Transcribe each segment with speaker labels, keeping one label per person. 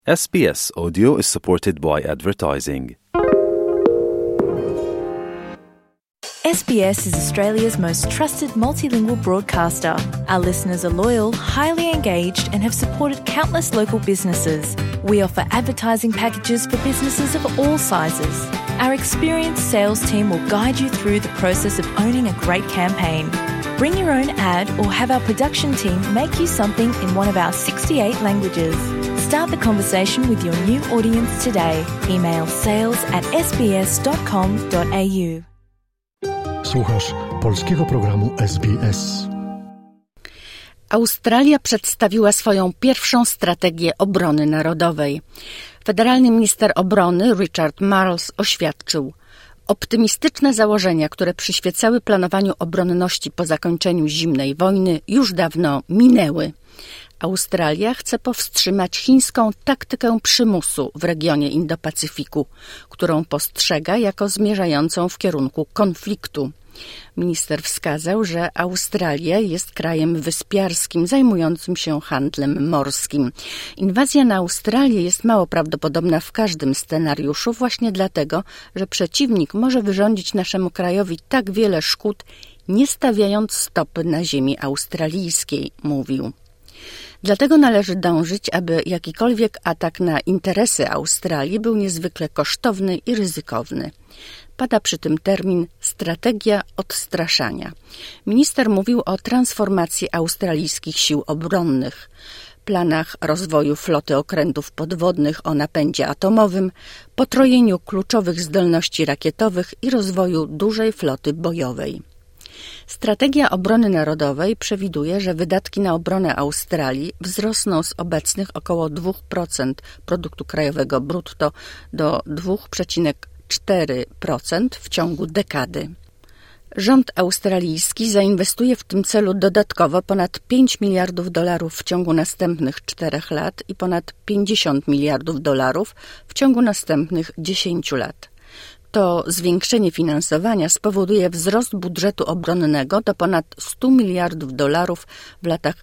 Speaker 1: SBS Audio is supported by advertising.
Speaker 2: SBS is Australia's most trusted multilingual broadcaster. Our listeners are loyal, highly engaged, and have supported countless local businesses. We offer advertising packages for businesses of all sizes. Our experienced sales team will guide you through the process of owning a great campaign. Bring your own ad or have our production team make you something in one of our 68 languages. Start the conversation with your new audience today. Email sales@sbs.com.au.
Speaker 3: Słuchasz polskiego programu SBS.
Speaker 4: Australia przedstawiła swoją pierwszą strategię obrony narodowej. Federalny minister obrony Richard Marles oświadczył: optymistyczne założenia, które przyświecały planowaniu obronności po zakończeniu zimnej wojny, już dawno minęły. Australia chce powstrzymać chińską taktykę przymusu w regionie Indo-Pacyfiku, którą postrzega jako zmierzającą w kierunku konfliktu. Minister wskazał, że Australia jest krajem wyspiarskim zajmującym się handlem morskim. Inwazja na Australię jest mało prawdopodobna w każdym scenariuszu właśnie dlatego, że przeciwnik może wyrządzić naszemu krajowi tak wiele szkód, nie stawiając stopy na ziemi australijskiej, mówił. Dlatego należy dążyć, aby jakikolwiek atak na interesy Australii był niezwykle kosztowny i ryzykowny. Pada przy tym termin strategia odstraszania. Minister mówił o transformacji australijskich sił obronnych, planach rozwoju floty okrętów podwodnych o napędzie atomowym, potrojeniu kluczowych zdolności rakietowych i rozwoju dużej floty bojowej. Strategia obrony narodowej przewiduje, że wydatki na obronę Australii wzrosną z obecnych około 2% produktu krajowego brutto do 2,4% w ciągu dekady. Rząd australijski zainwestuje w tym celu dodatkowo ponad $5 miliardów w ciągu następnych 4 lat i ponad $50 miliardów w ciągu następnych 10 lat. To zwiększenie finansowania spowoduje wzrost budżetu obronnego do ponad $100 miliardów w latach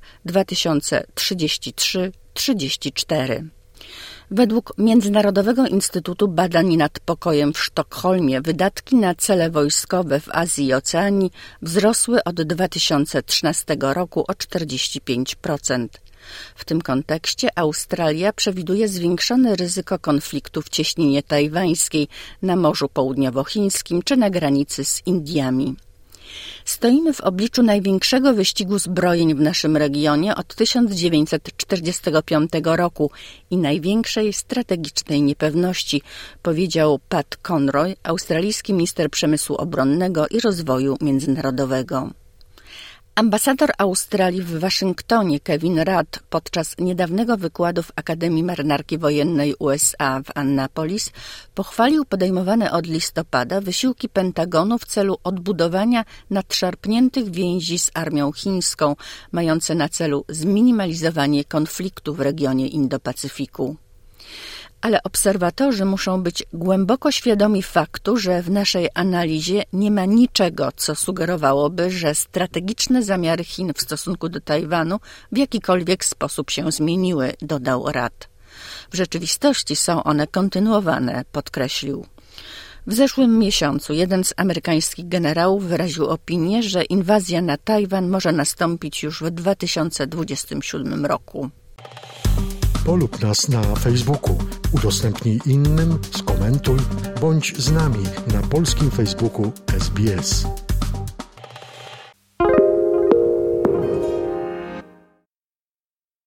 Speaker 4: 2033-34. Według Międzynarodowego Instytutu Badań nad Pokojem w Sztokholmie wydatki na cele wojskowe w Azji i Oceanii wzrosły od 2013 roku o 45%. W tym kontekście Australia przewiduje zwiększone ryzyko konfliktu w cieśninie tajwańskiej, na Morzu Południowochińskim czy na granicy z Indiami. Stoimy w obliczu największego wyścigu zbrojeń w naszym regionie od 1945 roku i największej strategicznej niepewności, powiedział Pat Conroy, australijski minister przemysłu obronnego i rozwoju międzynarodowego. Ambasador Australii w Waszyngtonie Kevin Rudd podczas niedawnego wykładu w Akademii Marynarki Wojennej USA w Annapolis pochwalił podejmowane od listopada wysiłki Pentagonu w celu odbudowania nadszarpniętych więzi z armią chińską, mające na celu zminimalizowanie konfliktu w regionie Indo-Pacyfiku. Ale obserwatorzy muszą być głęboko świadomi faktu, że w naszej analizie nie ma niczego, co sugerowałoby, że strategiczne zamiary Chin w stosunku do Tajwanu w jakikolwiek sposób się zmieniły, dodał Rudd. W rzeczywistości są one kontynuowane, podkreślił. W zeszłym miesiącu jeden z amerykańskich generałów wyraził opinię, że inwazja na Tajwan może nastąpić już w 2027 roku.
Speaker 3: Polub nas na Facebooku, udostępnij innym, skomentuj, bądź z nami na polskim Facebooku SBS.